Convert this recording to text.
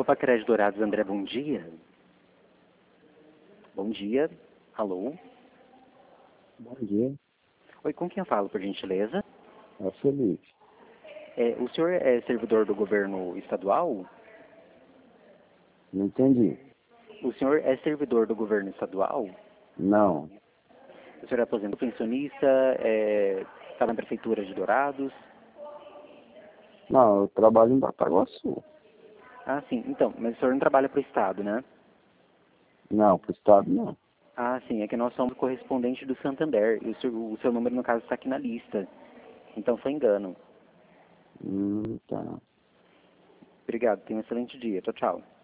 Pacrés Dourados, André, bom dia. Bom dia. Alô? Bom dia, Oi, com quem eu falo, por gentileza? é o Felipe. O senhor é servidor do governo estadual? Não entendi. O senhor é servidor do governo estadual? Não, O senhor é aposentado pensionista? Está na prefeitura de Dourados? não, eu trabalho em Bataguaçu. Ah, sim. Então, mas o senhor não trabalha para o Estado, né? Não, pro estado não. Ah, sim. É que nós somos correspondente do Santander. E o seu número, no caso, está aqui na lista. Então foi engano. Tá. Obrigado. Tenha um excelente dia. Tchau, tchau.